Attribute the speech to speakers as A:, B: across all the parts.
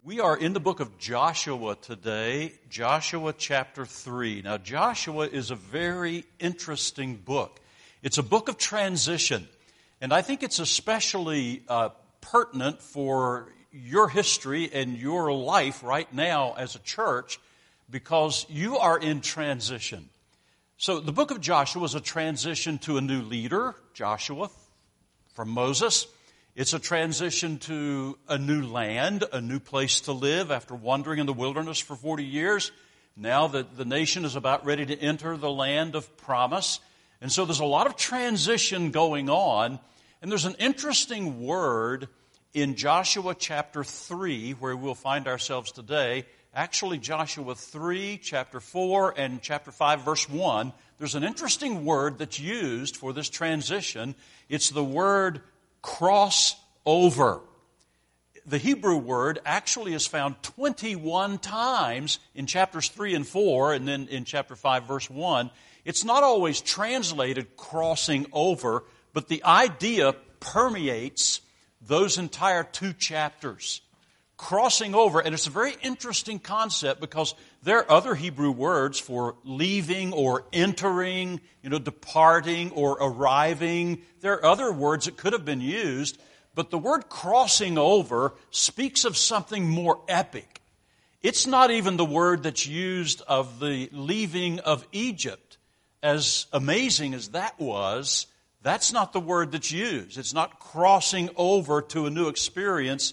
A: We are in the book of Joshua today, Joshua chapter 3. Now, Joshua is a very interesting book. It's a book of transition, and I think it's especially pertinent for your history and your life right now as a church because you are in transition. So the book of Joshua is a transition to a new leader, Joshua, from Moses. It's a transition to a new land, a new place to live after wandering in the wilderness for 40 years. Now that the nation is about ready to enter the land of promise. And so there's a lot of transition going on. And there's an interesting word in Joshua chapter 3 where we'll find ourselves today. Actually, Joshua 3, chapter 4, and chapter 5, verse 1. There's an interesting word that's used for this transition. It's the word cross over. The Hebrew word actually is found 21 times in chapters 3 and 4, and then in chapter 5, verse 1. It's not always translated crossing over, but the idea permeates those entire two chapters. Crossing over, and it's a very interesting concept because there are other Hebrew words for leaving or entering, departing or arriving. There are other words that could have been used, but the word crossing over speaks of something more epic. It's not even the word that's used of the leaving of Egypt. As amazing as that was, that's not the word that's used. It's not crossing over to a new experience.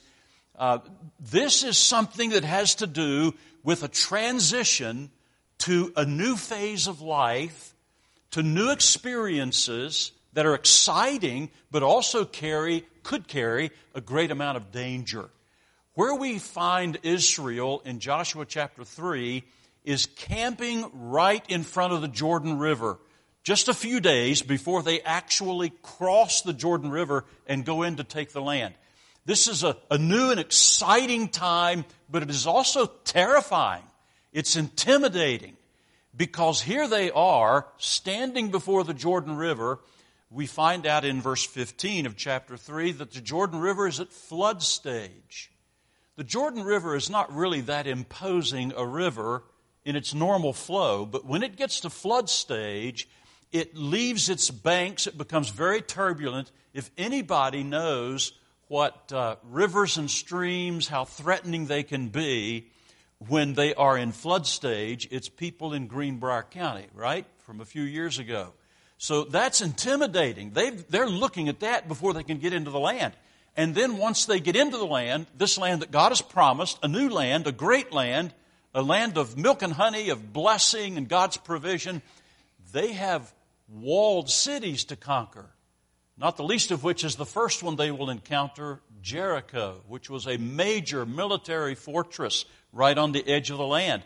A: This is something that has to do with a transition to a new phase of life, to new experiences that are exciting, but also could carry a great amount of danger. Where we find Israel in Joshua chapter 3 is camping right in front of the Jordan River, just a few days before they actually cross the Jordan River and go in to take the land. This is a new and exciting time, but it is also terrifying. It's intimidating because here they are standing before the Jordan River. We find out in verse 15 of chapter 3 that the Jordan River is at flood stage. The Jordan River is not really that imposing a river in its normal flow, but when it gets to flood stage, it leaves its banks. It becomes very turbulent. If anybody knows what rivers and streams, how threatening they can be when they are in flood stage, it's people in Greenbrier County, right, from a few years ago. So that's intimidating. They're looking at that before they can get into the land. And then once they get into the land, this land that God has promised, a new land, a great land, a land of milk and honey, of blessing and God's provision, they have walled cities to conquer. Not the least of which is the first one they will encounter, Jericho, which was a major military fortress right on the edge of the land.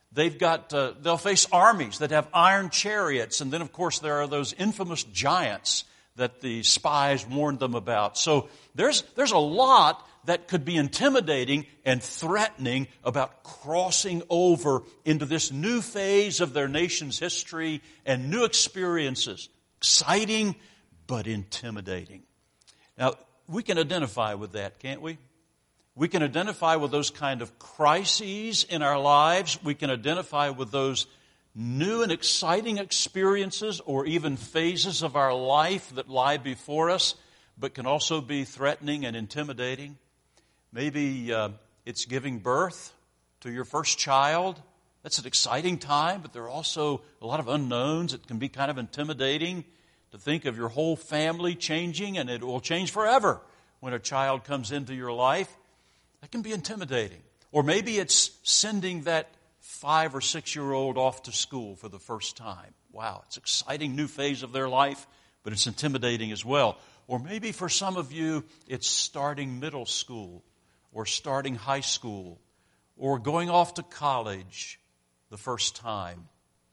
A: They'll face armies that have iron chariots, and then of course there are those infamous giants that the spies warned them about. So there's a lot that could be intimidating and threatening about crossing over into this new phase of their nation's history and new experiences. Exciting, but intimidating. Now, we can identify with that, can't we? We can identify with those kind of crises in our lives. We can identify with those new and exciting experiences or even phases of our life that lie before us, but can also be threatening and intimidating. Maybe it's giving birth to your first child. That's an exciting time, but there are also a lot of unknowns. It can be kind of intimidating to think of your whole family changing, and it will change forever when a child comes into your life. That can be intimidating. Or maybe it's sending that 5 or 6 year old off to school for the first time. Wow, it's an exciting new phase of their life, but it's intimidating as well. Or maybe for some of you, it's starting middle school or starting high school or going off to college the first time.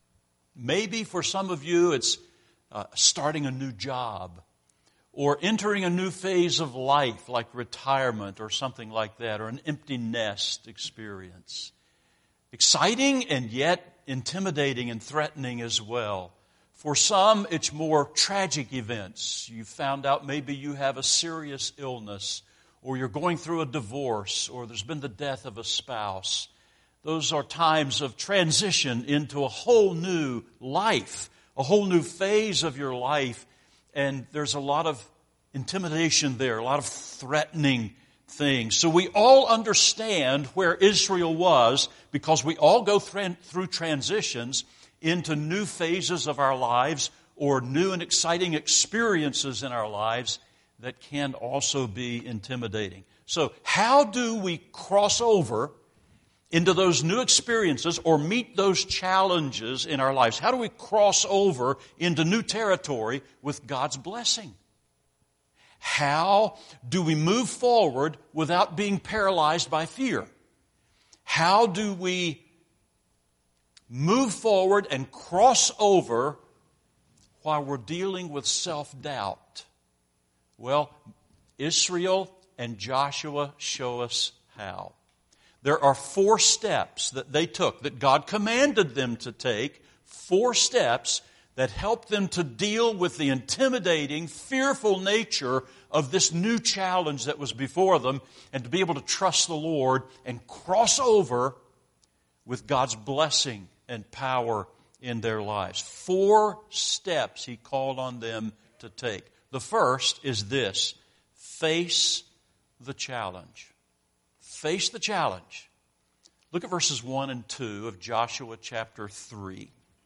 A: Maybe for some of you, it's starting a new job or entering a new phase of life like retirement or something like that, or an empty nest experience. Exciting and yet intimidating and threatening as well. For some, it's more tragic events. You found out maybe you have a serious illness or you're going through a divorce, or there's been the death of a spouse. Those are times of transition into a whole new life, a whole new phase of your life. And there's a lot of intimidation there, a lot of threatening things. So we all understand where Israel was because we all go through transitions into new phases of our lives or new and exciting experiences in our lives that can also be intimidating. So how do we cross over into those new experiences or meet those challenges in our lives? How do we cross over into new territory with God's blessing? How do we move forward without being paralyzed by fear? How do we move forward and cross over while we're dealing with self-doubt? Well, Israel and Joshua show us how. There are 4 steps that they took, that God commanded them to take, 4 steps that helped them to deal with the intimidating, fearful nature of this new challenge that was before them, and to be able to trust the Lord and cross over with God's blessing and power in their lives. 4 steps He called on them to take. The first is this: face the challenge. Face the challenge. Look at verses 1 and 2 of Joshua chapter 3.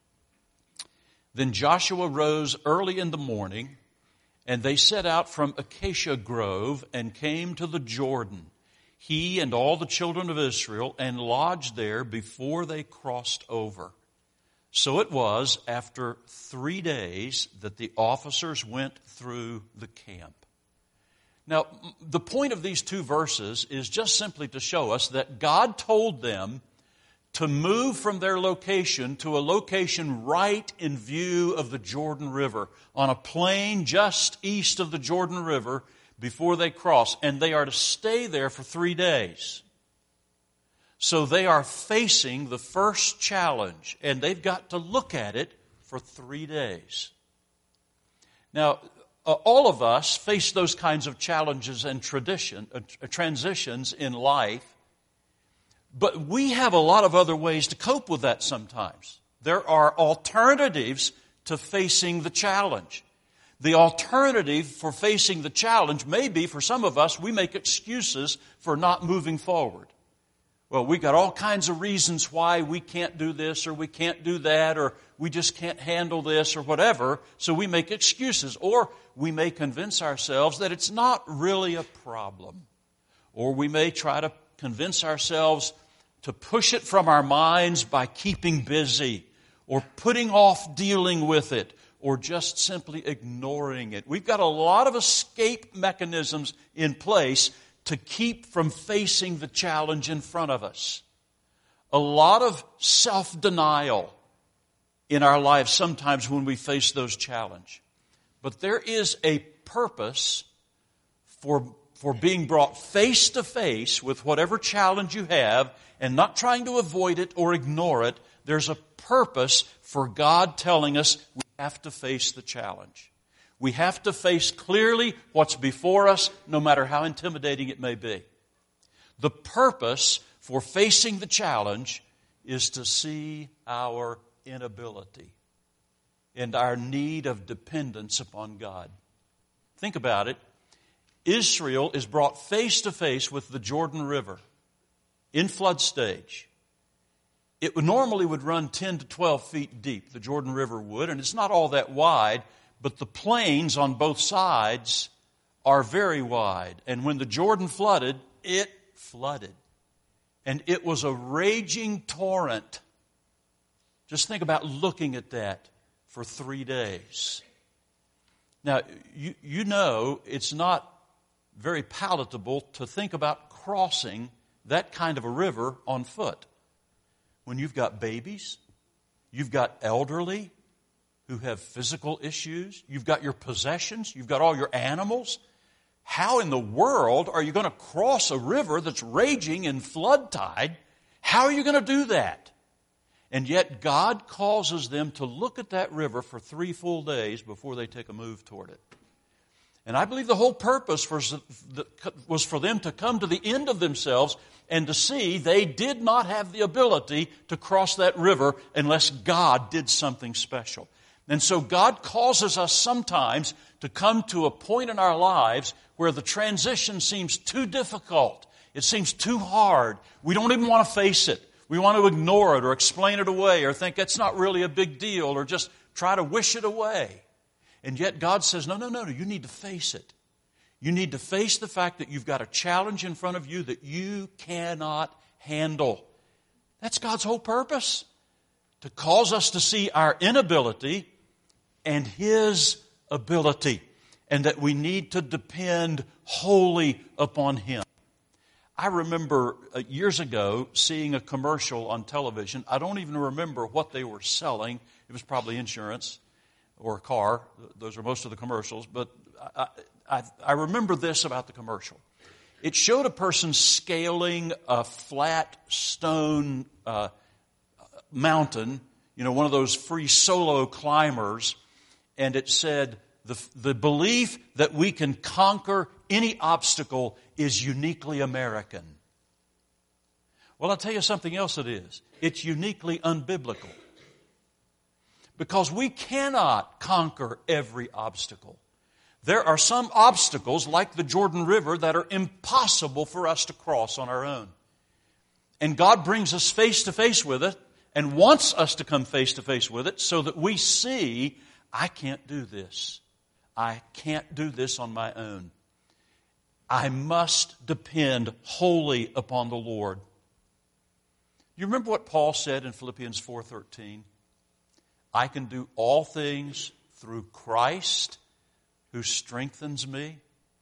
A: Then Joshua rose early in the morning, and they set out from Acacia Grove and came to the Jordan, he and all the children of Israel, and lodged there before they crossed over. So it was after 3 days that the officers went through the camp. Now, the point of these 2 verses is just simply to show us that God told them to move from their location to a location right in view of the Jordan River, on a plain just east of the Jordan River before they cross. And they are to stay there for 3 days. So they are facing the first challenge, and they've got to look at it for 3 days. Now, all of us face those kinds of challenges and transitions in life, but we have a lot of other ways to cope with that sometimes. There are alternatives to facing the challenge. The alternative for facing the challenge may be, for some of us, we make excuses for not moving forward. Well, we've got all kinds of reasons why we can't do this or we can't do that or we just can't handle this or whatever, so we make excuses. Or we may convince ourselves that it's not really a problem. Or we may try to convince ourselves to push it from our minds by keeping busy or putting off dealing with it or just simply ignoring it. We've got a lot of escape mechanisms in place to keep from facing the challenge in front of us. A lot of self-denial in our lives sometimes when we face those challenges. But there is a purpose for being brought face to face with whatever challenge you have and not trying to avoid it or ignore it. There's a purpose for God telling us we have to face the challenge. We have to face clearly what's before us, no matter how intimidating it may be. The purpose for facing the challenge is to see our inability and our need of dependence upon God. Think about it. Israel is brought face to face with the Jordan River in flood stage. It normally would run 10 to 12 feet deep, the Jordan River would, and it's not all that wide, but the plains on both sides are very wide. And when the Jordan flooded, it flooded. And it was a raging torrent. Just think about looking at that for 3 days. Now, you know it's not very palatable to think about crossing that kind of a river on foot. When you've got babies, you've got elderly who have physical issues, you've got your possessions, you've got all your animals. How in the world are you going to cross a river that's raging in flood tide? How are you going to do that? And yet God causes them to look at that river for 3 full days before they take a move toward it. And I believe the whole purpose was for them to come to the end of themselves and to see they did not have the ability to cross that river unless God did something special. And so God causes us sometimes to come to a point in our lives where the transition seems too difficult. It seems too hard. We don't even want to face it. We want to ignore it or explain it away or think it's not really a big deal or just try to wish it away. And yet God says, no, you need to face it. You need to face the fact that you've got a challenge in front of you that you cannot handle. That's God's whole purpose, to cause us to see our inability and His ability, and that we need to depend wholly upon Him. I remember years ago seeing a commercial on television. I don't even remember what they were selling. It was probably insurance or a car. Those are most of the commercials. But I remember this about the commercial. It showed a person scaling a flat stone mountain, one of those free solo climbers, and it said, the belief that we can conquer any obstacle is uniquely American. Well, I'll tell you something else it is. It's uniquely unbiblical. Because we cannot conquer every obstacle. There are some obstacles, like the Jordan River, that are impossible for us to cross on our own. And God brings us face to face with it and wants us to come face to face with it so that we see, I can't do this. I can't do this on my own. I must depend wholly upon the Lord. You remember what Paul said in Philippians 4:13? I can do all things through Christ who strengthens me.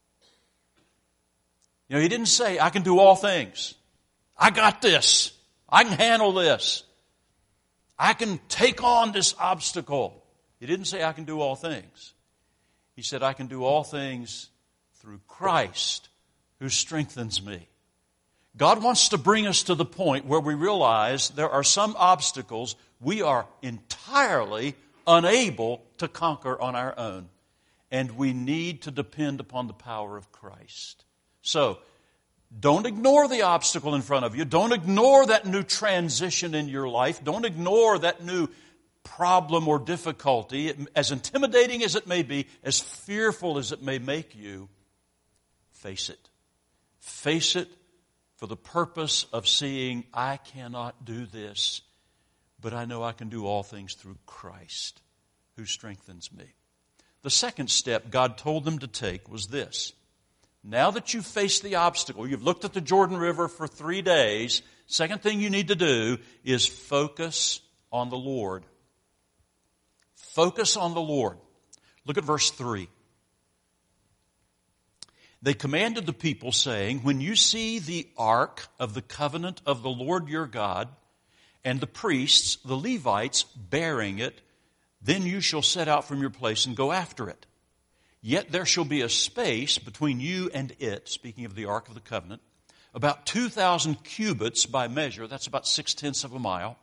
A: He didn't say, I can do all things. I got this. I can handle this. I can take on this obstacle. He didn't say, I can do all things. He said, I can do all things through Christ who strengthens me. God wants to bring us to the point where we realize there are some obstacles we are entirely unable to conquer on our own. And we need to depend upon the power of Christ. So, don't ignore the obstacle in front of you. Don't ignore that new transition in your life. Don't ignore that new problem or difficulty. As intimidating as it may be, as fearful as it may make you, face it. Face it for the purpose of seeing, I cannot do this, but I know I can do all things through Christ who strengthens me. The second step God told them to take was this. Now that you've faced the obstacle, you've looked at the Jordan River for 3 days, second thing you need to do is focus on the Lord. Focus on the Lord. Look at verse 3. They commanded the people, saying, when you see the ark of the covenant of the Lord your God, and the priests, the Levites, bearing it, then you shall set out from your place and go after it. Yet there shall be a space between you and it, speaking of the ark of the covenant, about 2,000 cubits by measure, that's about 6/10 of a mile.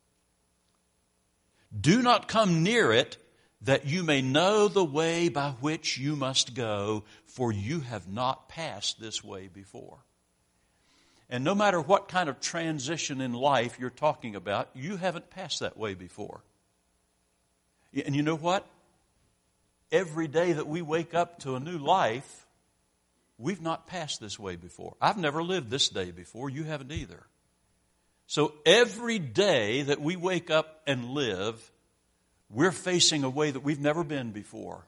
A: Do not come near it, that you may know the way by which you must go, for you have not passed this way before. And no matter what kind of transition in life you're talking about, you haven't passed that way before. And you know what? Every day that we wake up to a new life, we've not passed this way before. I've never lived this day before. You haven't either. So every day that we wake up and live, we're facing a way that we've never been before.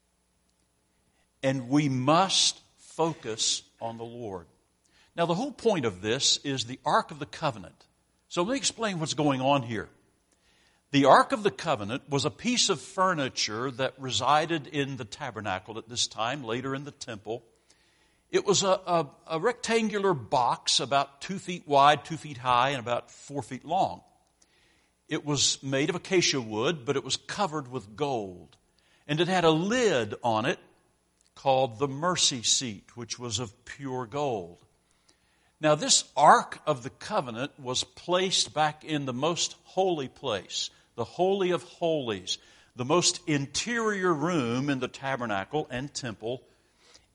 A: And we must focus on the Lord. Now, the whole point of this is the Ark of the Covenant. So let me explain what's going on here. The Ark of the Covenant was a piece of furniture that resided in the tabernacle at this time, later in the temple. It was a rectangular box about 2 feet wide, 2 feet high, and about 4 feet long. It was made of acacia wood, but it was covered with gold. And it had a lid on it called the mercy seat, which was of pure gold. Now, this Ark of the Covenant was placed back in the most holy place, the Holy of Holies, the most interior room in the tabernacle and temple,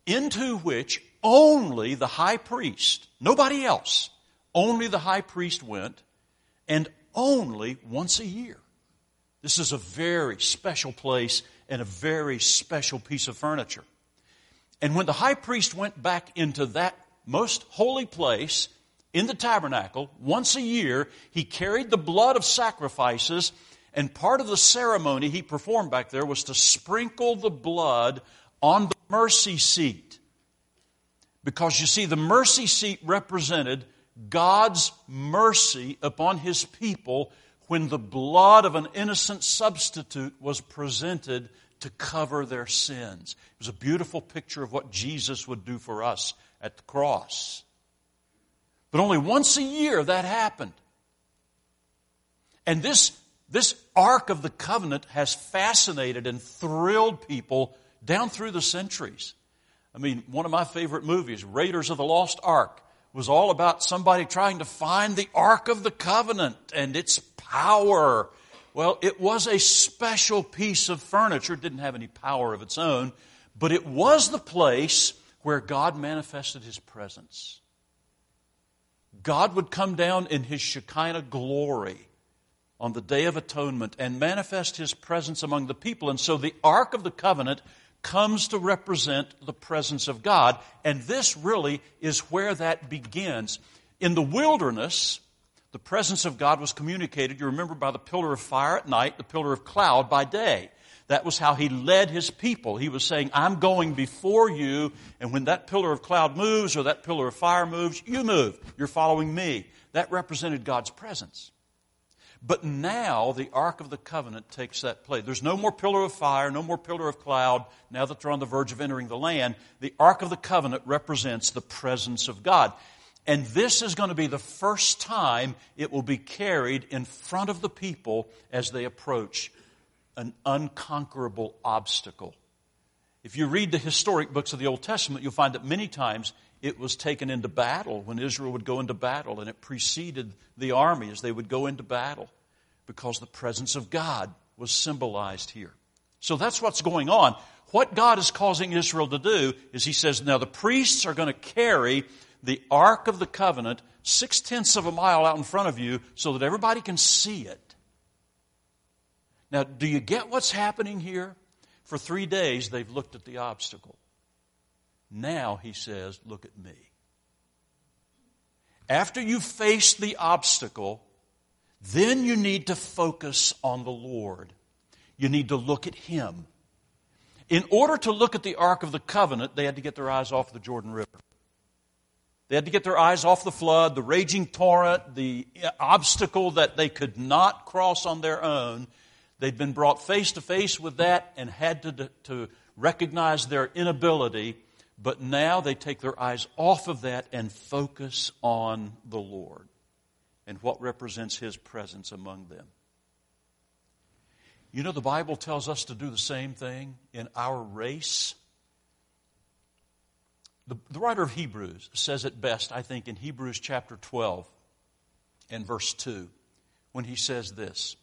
A: into which only the high priest, nobody else, only the high priest went, and only once a year. This is a very special place and a very special piece of furniture. And when the high priest went back into that most holy place in the tabernacle, once a year, he carried the blood of sacrifices, and part of the ceremony he performed back there was to sprinkle the blood on the mercy seat. Because you see, the mercy seat represented God's mercy upon His people when the blood of an innocent substitute was presented to cover their sins. It was a beautiful picture of what Jesus would do for us at the cross. But only once a year that happened. And this Ark of the Covenant has fascinated and thrilled people down through the centuries. I mean, one of my favorite movies, Raiders of the Lost Ark, was all about somebody trying to find the Ark of the Covenant and its power. Well, it was a special piece of furniture. It didn't have any power of its own, but it was the place where God manifested His presence. God would come down in His Shekinah glory on the Day of Atonement and manifest His presence among the people. And so the Ark of the Covenant comes to represent the presence of God. And this really is where that begins. In the wilderness, the presence of God was communicated, you remember, by the pillar of fire at night, the pillar of cloud by day. That was how He led His people. He was saying, I'm going before you, and when that pillar of cloud moves or that pillar of fire moves, you move. You're following me. That represented God's presence. But now the Ark of the Covenant takes that place. There's no more pillar of fire, no more pillar of cloud. Now that they're on the verge of entering the land, the Ark of the Covenant represents the presence of God. And this is going to be the first time it will be carried in front of the people as they approach an unconquerable obstacle. If you read the historic books of the Old Testament, you'll find that many times it was taken into battle when Israel would go into battle, and it preceded the army as they would go into battle because the presence of God was symbolized here. So that's what's going on. What God is causing Israel to do is He says, now the priests are going to carry the Ark of the Covenant 0.6 of a mile out in front of you so that everybody can see it. Now, do you get what's happening here? For 3 days, they've looked at the obstacle. Now, He says, look at me. After you've faced the obstacle, then you need to focus on the Lord. You need to look at Him. In order to look at the Ark of the Covenant, they had to get their eyes off the Jordan River. They had to get their eyes off the flood, the raging torrent, the obstacle that they could not cross on their own. They'd been brought face to face with that and had to recognize their inability. But now they take their eyes off of that and focus on the Lord and what represents His presence among them. You know, the Bible tells us to do the same thing in our race. The writer of Hebrews says it best, I think, in Hebrews chapter 12 and verse 2, when he says this: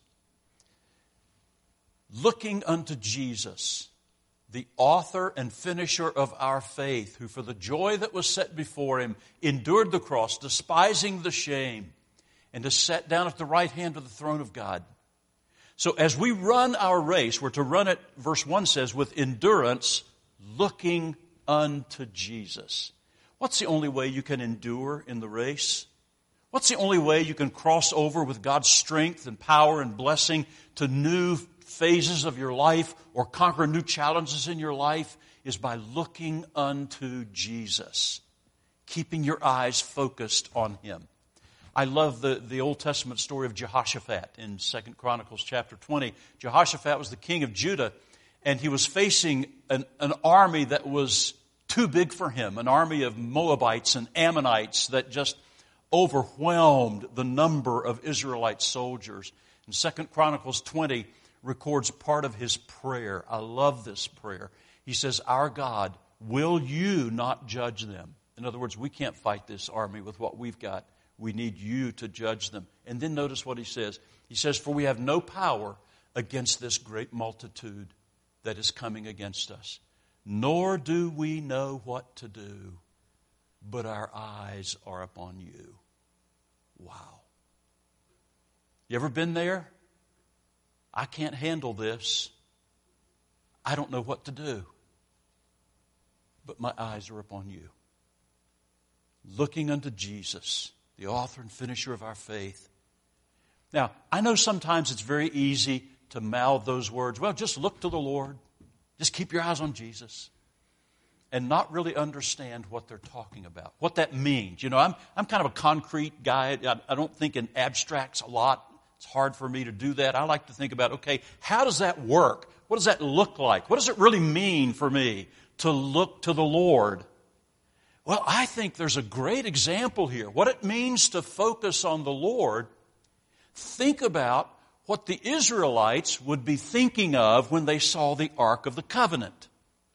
A: looking unto Jesus, the author and finisher of our faith, who for the joy that was set before Him endured the cross, despising the shame, and is set down at the right hand of the throne of God. So as we run our race, we're to run it, verse 1 says, with endurance, looking unto Jesus. What's the only way you can endure in the race? What's the only way you can cross over with God's strength and power and blessing to new phases of your life or conquer new challenges in your life? Is by looking unto Jesus, keeping your eyes focused on Him. I love the Old Testament story of Jehoshaphat in 2 Chronicles chapter 20. Jehoshaphat was the king of Judah, and he was facing an army that was too big for him, an army of Moabites and Ammonites that just overwhelmed the number of Israelite soldiers. And 2 Chronicles 20 records part of his prayer. I love this prayer. He says, "Our God, will you not judge them?" In other words, we can't fight this army with what we've got. We need you to judge them. And then notice what he says. He says, "For we have no power against this great multitude that is coming against us." nor do we know what to do, but our eyes are upon you. Wow. You ever been there? I can't handle this. I don't know what to do. But my eyes are upon you. Looking unto Jesus, the author and finisher of our faith. Now, I know sometimes it's very easy to mouth those words, well, just look to the Lord. Just keep your eyes on Jesus. And not really understand what they're talking about, what that means. You know, I'm kind of a concrete guy. I don't think in abstracts a lot. It's hard for me to do that. I like to think about, okay, how does that work? What does that look like? What does it really mean for me to look to the Lord? Well, I think there's a great example here. What it means to focus on the Lord, think about what the Israelites would be thinking of when they saw the Ark of the Covenant.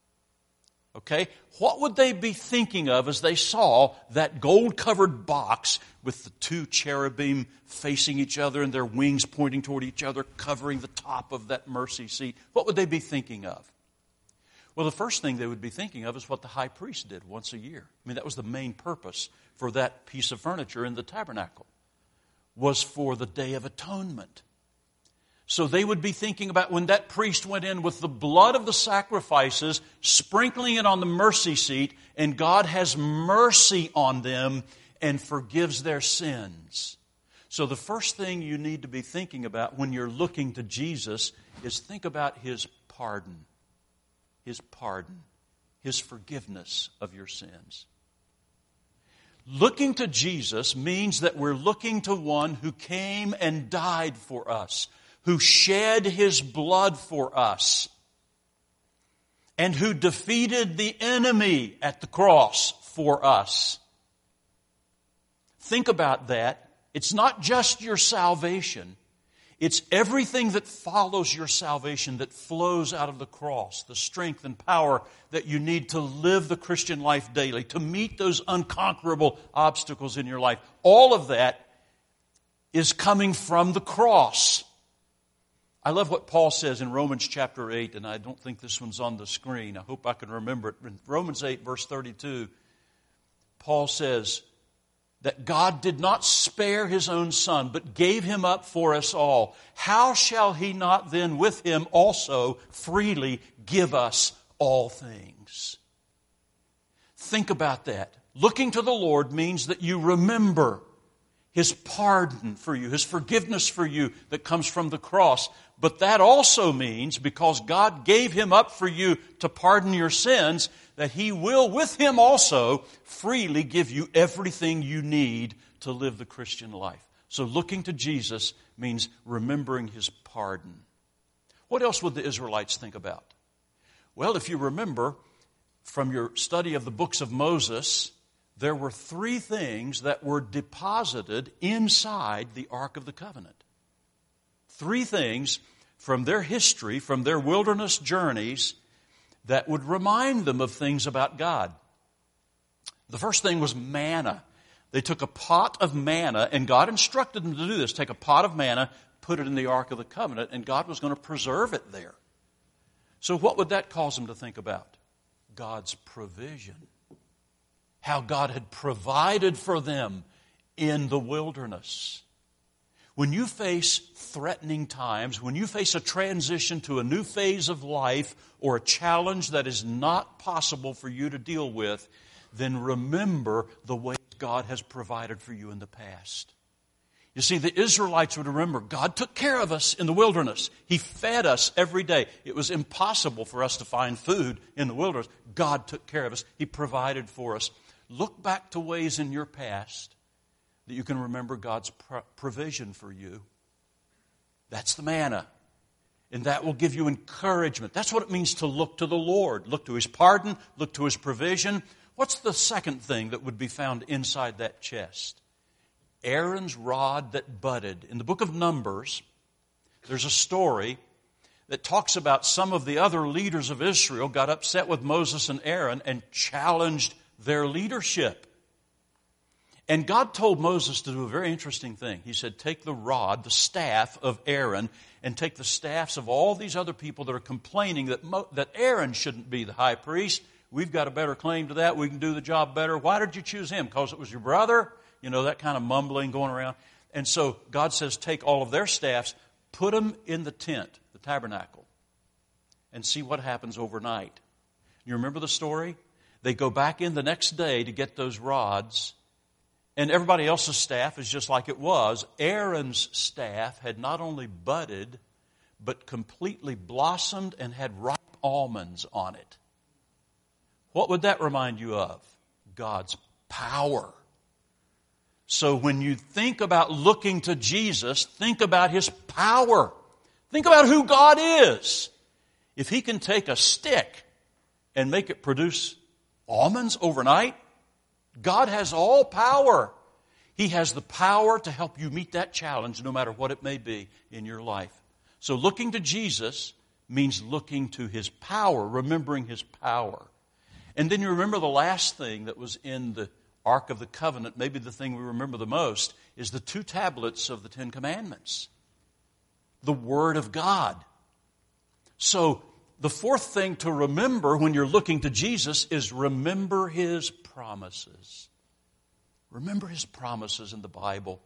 A: Okay? What would they be thinking of as they saw that gold-covered box with the two cherubim facing each other and their wings pointing toward each other, covering the top of that mercy seat? What would they be thinking of? Well, the first thing they would be thinking of is what the high priest did once a year. I mean, that was the main purpose for that piece of furniture in the tabernacle, was for the Day of Atonement. So they would be thinking about when that priest went in with the blood of the sacrifices, sprinkling it on the mercy seat, and God has mercy on them and forgives their sins. So the first thing you need to be thinking about when you're looking to Jesus is think about His pardon. His pardon. His forgiveness of your sins. Looking to Jesus means that we're looking to one who came and died for us, who shed His blood for us, and who defeated the enemy at the cross for us. Think about that. It's not just your salvation. It's everything that follows your salvation that flows out of the cross, the strength and power that you need to live the Christian life daily, to meet those unconquerable obstacles in your life. All of that is coming from the cross. I love what Paul says in Romans chapter 8, and I don't think this one's on the screen. I hope I can remember it. In Romans 8, verse 32, Paul says that God did not spare His own Son, but gave Him up for us all. How shall He not then with Him also freely give us all things? Think about that. Looking to the Lord means that you remember His pardon for you, His forgiveness for you that comes from the cross. But that also means, because God gave Him up for you to pardon your sins, that He will with Him also freely give you everything you need to live the Christian life. So looking to Jesus means remembering His pardon. What else would the Israelites think about? Well, if you remember from your study of the books of Moses, there were 3 things that were deposited inside the Ark of the Covenant. 3 things from their history, from their wilderness journeys, that would remind them of things about God. The first thing was manna. They took a pot of manna, and God instructed them to do this. Take a pot of manna, put it in the Ark of the Covenant, and God was going to preserve it there. So what would that cause them to think about? God's provision. How God had provided for them in the wilderness. When you face threatening times, when you face a transition to a new phase of life or a challenge that is not possible for you to deal with, then remember the way God has provided for you in the past. You see, the Israelites would remember God took care of us in the wilderness. He fed us every day. It was impossible for us to find food in the wilderness. God took care of us. He provided for us. Look back to ways in your past that you can remember God's provision for you. That's the manna. And that will give you encouragement. That's what it means to look to the Lord. Look to His pardon. Look to His provision. What's the second thing that would be found inside that chest? Aaron's rod that budded. In the book of Numbers, there's a story that talks about some of the other leaders of Israel got upset with Moses and Aaron and challenged their leadership. And God told Moses to do a very interesting thing. He said, take the rod, the staff of Aaron, and take the staffs of all these other people that are complaining that Aaron shouldn't be the high priest. We've got a better claim to that. We can do the job better. Why did you choose him? Because it was your brother? You know, that kind of mumbling going around. And so God says, take all of their staffs, put them in the tent, the tabernacle, and see what happens overnight. You remember the story? They go back in the next day to get those rods, and everybody else's staff is just like it was. Aaron's staff had not only budded, but completely blossomed and had ripe almonds on it. What would that remind you of? God's power. So when you think about looking to Jesus, think about His power. Think about who God is. If He can take a stick and make it produce almonds overnight, God has all power. He has the power to help you meet that challenge no matter what it may be in your life. So looking to Jesus means looking to His power, remembering His power. And then you remember the last thing that was in the Ark of the Covenant, maybe the thing we remember the most, is the 2 tablets of the 10 Commandments. The Word of God. So the fourth thing to remember when you're looking to Jesus is remember His promises. Remember His promises in the Bible.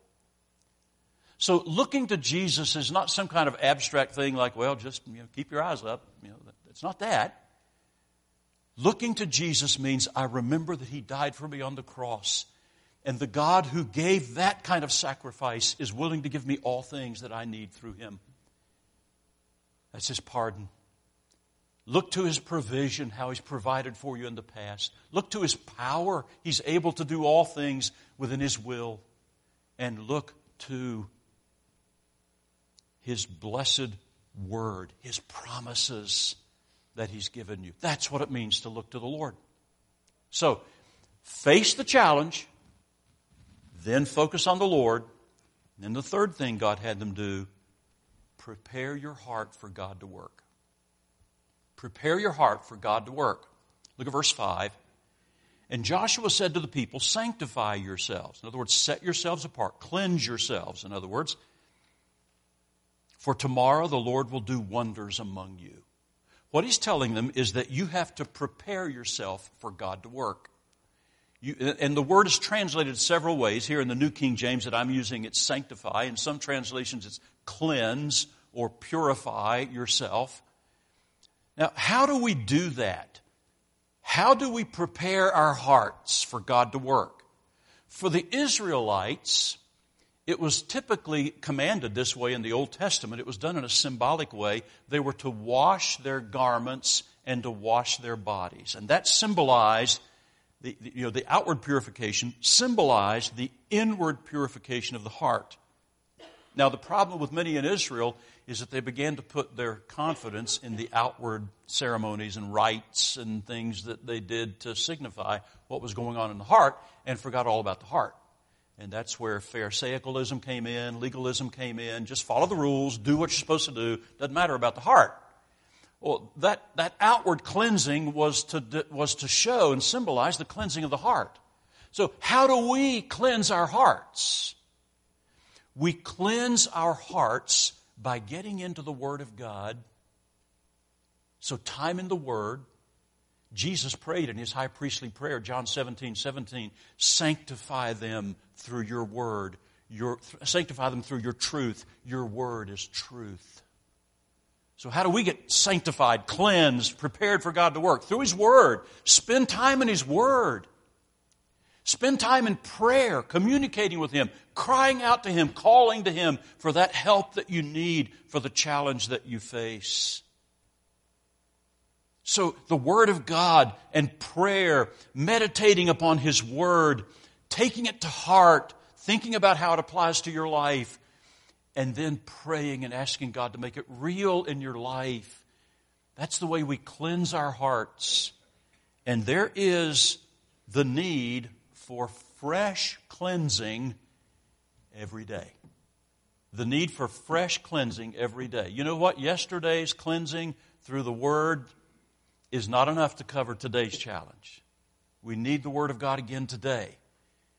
A: So looking to Jesus is not some kind of abstract thing like, well, just keep your eyes up. It's not that. Looking to Jesus means I remember that He died for me on the cross. And the God who gave that kind of sacrifice is willing to give me all things that I need through Him. That's His pardon. Look to His provision, how He's provided for you in the past. Look to His power. He's able to do all things within His will. And look to His blessed Word, His promises that He's given you. That's what it means to look to the Lord. So, face the challenge, then focus on the Lord. And then the third thing God had them do, prepare your heart for God to work. Prepare your heart for God to work. Look at verse 5. And Joshua said to the people, sanctify yourselves. In other words, set yourselves apart. Cleanse yourselves, in other words. For tomorrow the Lord will do wonders among you. What he's telling them is that you have to prepare yourself for God to work. And the word is translated several ways. Here in the New King James that I'm using, it's sanctify. In some translations, it's cleanse or purify yourself. Now, how do we do that? How do we prepare our hearts for God to work? For the Israelites, it was typically commanded this way in the Old Testament. It was done in a symbolic way. They were to wash their garments and to wash their bodies. And that symbolized, the outward purification symbolized the inward purification of the heart. Now, the problem with many in Israel is that they began to put their confidence in the outward ceremonies and rites and things that they did to signify what was going on in the heart and forgot all about the heart. And that's where Pharisaicalism came in, legalism came in. Just follow the rules, do what you're supposed to do. Doesn't matter about the heart. Well, that outward cleansing was to show and symbolize the cleansing of the heart. So how do we cleanse our hearts? We cleanse our hearts by getting into the Word of God. So time in the Word. Jesus prayed in His high priestly prayer, John 17:17, sanctify them through your Word. Sanctify them through your truth. Your Word is truth. So how do we get sanctified, cleansed, prepared for God to work? Through His Word. Spend time in His Word. Spend time in prayer, communicating with Him, crying out to Him, calling to Him for that help that you need for the challenge that you face. So the Word of God and prayer, meditating upon His Word, taking it to heart, thinking about how it applies to your life, and then praying and asking God to make it real in your life. That's the way we cleanse our hearts. And there is the need for fresh cleansing every day. The need for fresh cleansing every day. You know what? Yesterday's cleansing through the Word is not enough to cover today's challenge. We need the Word of God again today.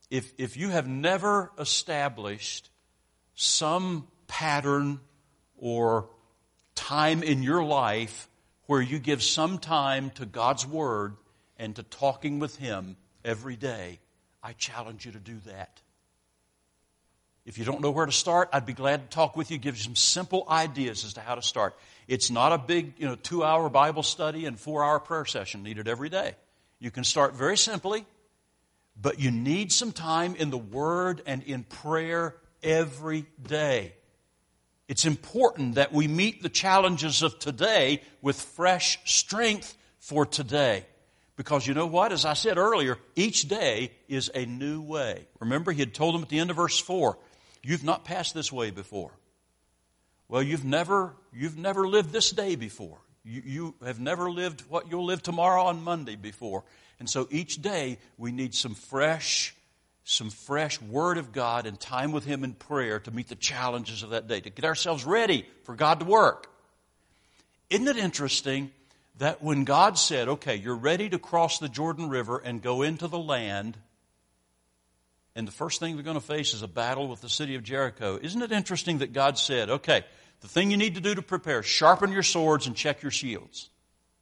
A: If you have never established some pattern or time in your life where you give some time to God's Word and to talking with Him every day, I challenge you to do that. If you don't know where to start, I'd be glad to talk with you, give you some simple ideas as to how to start. It's not a big 2-hour Bible study and 4-hour prayer session needed every day. You can start very simply, but you need some time in the Word and in prayer every day. It's important that we meet the challenges of today with fresh strength for today. Because you know what? As I said earlier, each day is a new way. Remember, he had told them at the end of verse 4, you've not passed this way before. Well, you've never lived this day before. You have never lived what you'll live tomorrow on Monday before. And so each day we need some fresh Word of God and time with Him in prayer to meet the challenges of that day, to get ourselves ready for God to work. Isn't it interesting that when God said, okay, you're ready to cross the Jordan River and go into the land, and the first thing they're going to face is a battle with the city of Jericho. Isn't it interesting that God said, okay, the thing you need to do to prepare, sharpen your swords and check your shields?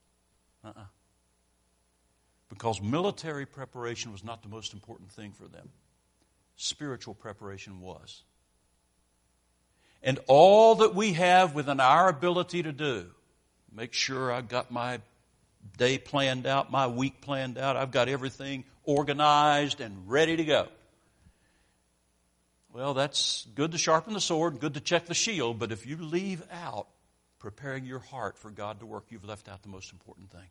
A: Because military preparation was not the most important thing for them. Spiritual preparation was. And all that we have within our ability to do, make sure I've got my day planned out, my week planned out, I've got everything organized and ready to go. Well, that's good to sharpen the sword, good to check the shield, but if you leave out preparing your heart for God to work, you've left out the most important thing.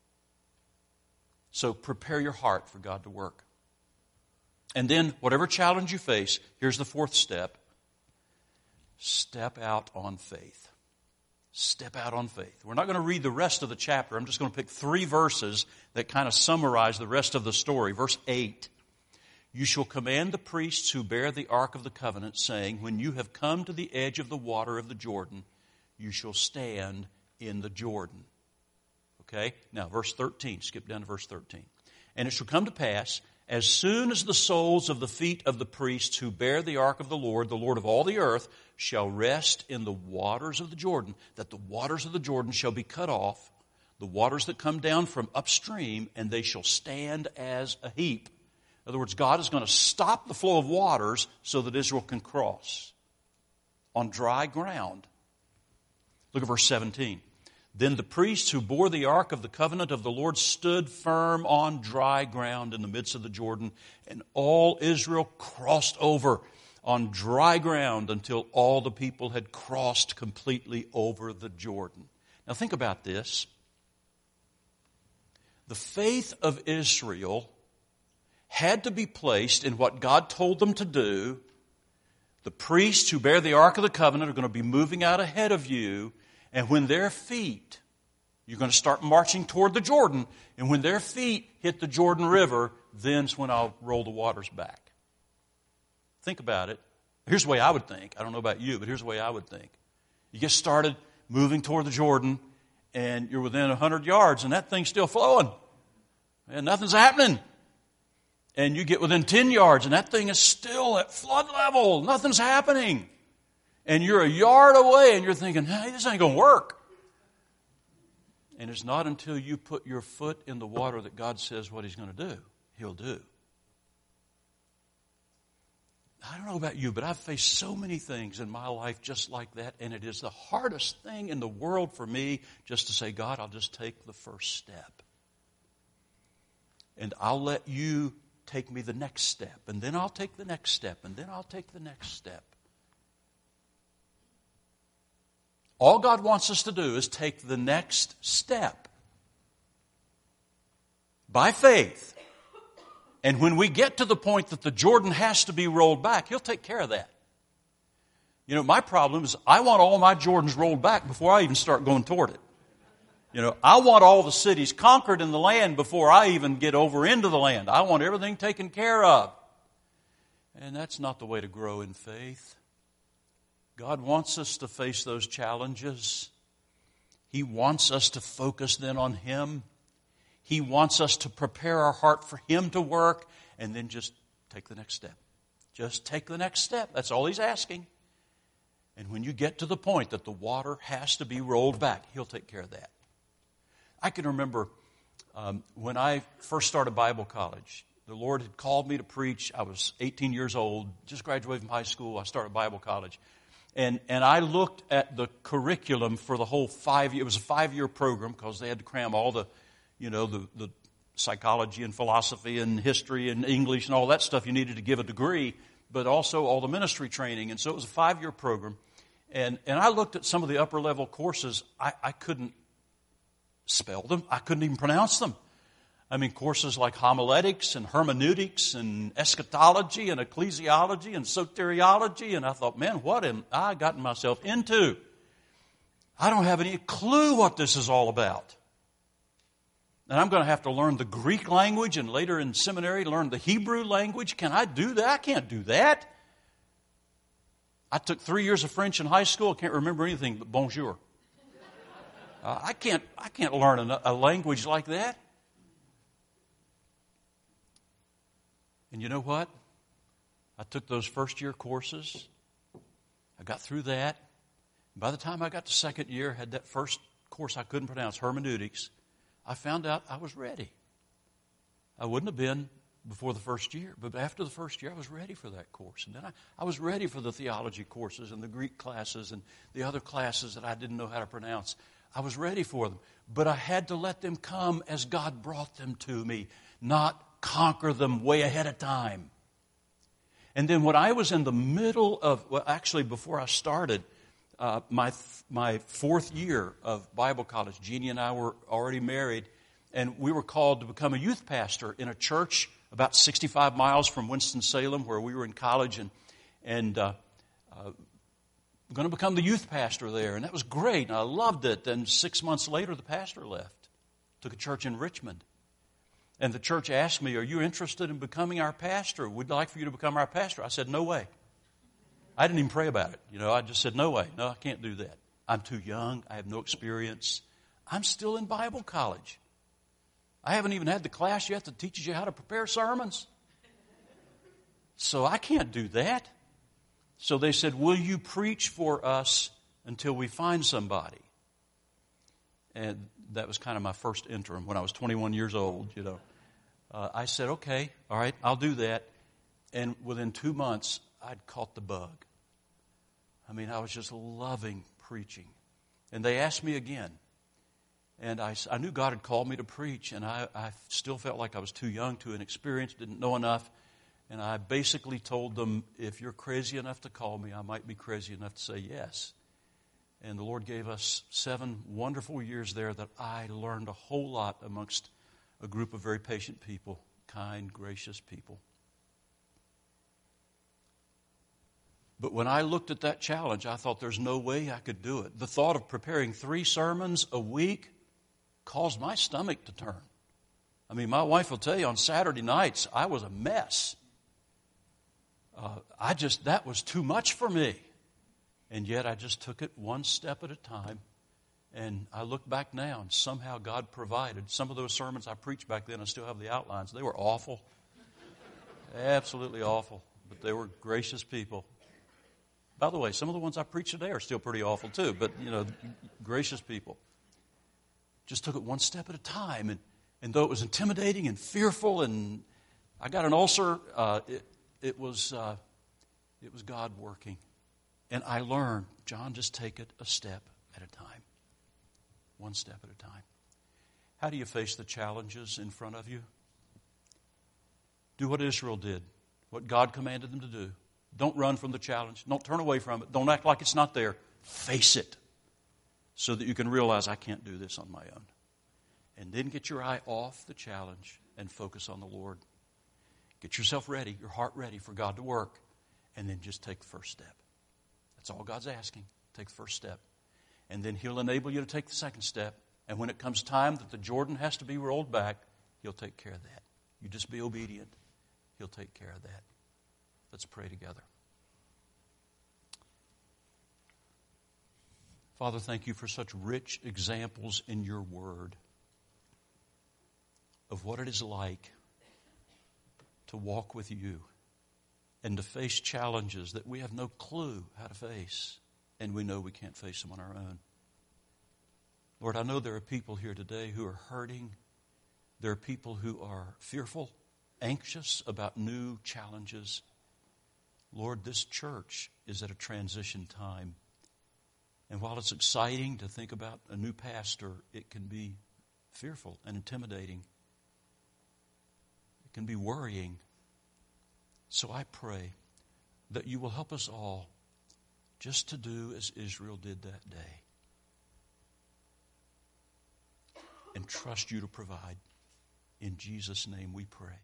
A: So prepare your heart for God to work. And then, whatever challenge you face, here's the fourth step. Step out on faith. Step out on faith. We're not going to read the rest of the chapter. I'm just going to pick 3 verses that kind of summarize the rest of the story. Verse 8. You shall command the priests who bear the ark of the covenant, saying, when you have come to the edge of the water of the Jordan, you shall stand in the Jordan. Okay? Now, verse 13. Skip down to verse 13. And it shall come to pass, as soon as the soles of the feet of the priests who bear the ark of the Lord of all the earth, shall rest in the waters of the Jordan, that the waters of the Jordan shall be cut off, the waters that come down from upstream, and they shall stand as a heap. In other words, God is going to stop the flow of waters so that Israel can cross on dry ground. Look at verse 17. Then the priests who bore the ark of the covenant of the Lord stood firm on dry ground in the midst of the Jordan, and all Israel crossed over on dry ground until all the people had crossed completely over the Jordan. Now think about this. The faith of Israel had to be placed in what God told them to do. The priests who bear the ark of the covenant are going to be moving out ahead of you. And when their feet, you're going to start marching toward the Jordan, and when their feet hit the Jordan River, then's when I'll roll the waters back. Think about it. Here's the way I would think. I don't know about you, but here's the way I would think. You get started moving toward the Jordan, and you're within 100 yards, and that thing's still flowing. And nothing's happening. And you get within 10 yards, and that thing is still at flood level. Nothing's happening. And you're a yard away, and you're thinking, hey, this ain't going to work. And it's not until you put your foot in the water that God says what He's going to do. He'll do. I don't know about you, but I've faced so many things in my life just like that, and it is the hardest thing in the world for me just to say, God, I'll just take the first step. And I'll let you take me the next step, and then I'll take the next step, and then I'll take the next step. All God wants us to do is take the next step by faith. And when we get to the point that the Jordan has to be rolled back, He'll take care of that. You know, my problem is I want all my Jordans rolled back before I even start going toward it. You know, I want all the cities conquered in the land before I even get over into the land. I want everything taken care of. And that's not the way to grow in faith. God wants us to face those challenges. He wants us to focus then on Him. He wants us to prepare our heart for Him to work and then just take the next step. Just take the next step. That's all He's asking. And when you get to the point that the water has to be rolled back, He'll take care of that. I can remember when I first started Bible college, the Lord had called me to preach. I was 18 years old, just graduated from high school. I started Bible college. And I looked at the curriculum for the whole 5 year. It was a 5-year program because they had to cram all the, the psychology and philosophy and history and English and all that stuff you needed to give a degree, but also all the ministry training. And so it was a 5-year program. And I looked at some of the upper level courses. I couldn't spell them. I couldn't even pronounce them. I mean, courses like homiletics and hermeneutics and eschatology and ecclesiology and soteriology. And I thought, man, what am I gotten myself into? I don't have any clue what this is all about. And I'm going to have to learn the Greek language and later in seminary learn the Hebrew language. Can I do that? I can't do that. I took 3 years of French in high school. I can't remember anything but bonjour. I can't learn a language like that. And you know what? I took those first-year courses. I got through that. By the time I got to second year, had that first course I couldn't pronounce, hermeneutics, I found out I was ready. I wouldn't have been before the first year, but after the first year, I was ready for that course. And then I was ready for the theology courses and the Greek classes and the other classes that I didn't know how to pronounce. I was ready for them. But I had to let them come as God brought them to me, not conquer them way ahead of time. And then when I was in the middle of, well, actually before I started my 4th year of Bible college, Jeannie and I were already married, and we were called to become a youth pastor in a church about 65 miles from Winston-Salem, where we were in college, and going to become the youth pastor there. And that was great, and I loved it. And 6 months later, the pastor left, took a church in Richmond. And the church asked me, are you interested in becoming our pastor? We'd like for you to become our pastor. I said, no way. I didn't even pray about it. I just said, no way. No, I can't do that. I'm too young. I have no experience. I'm still in Bible college. I haven't even had the class yet that teaches you how to prepare sermons. So I can't do that. So they said, will you preach for us until we find somebody? And that was kind of my first interim when I was 21 years old, I said, okay, all right, I'll do that. And within 2 months, I'd caught the bug. I mean, I was just loving preaching. And they asked me again. And I knew God had called me to preach, and I still felt like I was too young, too inexperienced, didn't know enough. And I basically told them, if you're crazy enough to call me, I might be crazy enough to say yes. And the Lord gave us 7 wonderful years there that I learned a whole lot amongst a group of very patient people, kind, gracious people. But when I looked at that challenge, I thought there's no way I could do it. The thought of preparing 3 sermons a week caused my stomach to turn. I mean, my wife will tell you on Saturday nights, I was a mess. That was too much for me. And yet I just took it one step at a time. And I look back now, and somehow God provided. Some of those sermons I preached back then, I still have the outlines. They were awful. Absolutely awful. But they were gracious people. By the way, some of the ones I preach today are still pretty awful too. But, gracious people. Just took it one step at a time. And though it was intimidating and fearful, and I got an ulcer, it was God working. And I learned, John, just take it a step at a time. One step at a time. How do you face the challenges in front of you? Do what Israel did, what God commanded them to do. Don't run from the challenge. Don't turn away from it. Don't act like it's not there. Face it so that you can realize I can't do this on my own. And then get your eye off the challenge and focus on the Lord. Get yourself ready, your heart ready for God to work, and then just take the first step. That's all God's asking. Take the first step. And then He'll enable you to take the second step. And when it comes time that the Jordan has to be rolled back, He'll take care of that. You just be obedient. He'll take care of that. Let's pray together. Father, thank you for such rich examples in your word of what it is like to walk with you and to face challenges that we have no clue how to face, and we know we can't face them on our own. Lord, I know there are people here today who are hurting. There are people who are fearful, anxious about new challenges. Lord, this church is at a transition time. And while it's exciting to think about a new pastor, it can be fearful and intimidating. It can be worrying. So I pray that you will help us all just to do as Israel did that day and trust you to provide. In Jesus' name we pray.